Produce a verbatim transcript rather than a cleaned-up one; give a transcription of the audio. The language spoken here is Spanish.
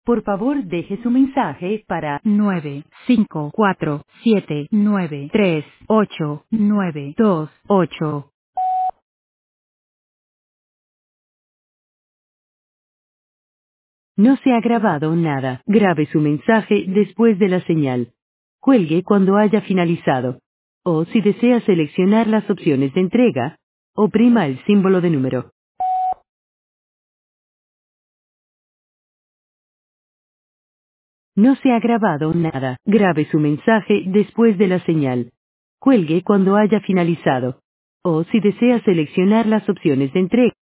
Por favor, deje su mensaje para nueve cinco cuatro siete nueve tres ocho nueve dos ocho. No se ha grabado nada. Grabe su mensaje después de la señal. Cuelgue cuando haya finalizado. O si desea seleccionar las opciones de entrega, oprima el símbolo de número. No se ha grabado nada. Grabe su mensaje después de la señal. Cuelgue cuando haya finalizado. O si desea seleccionar las opciones de entrega.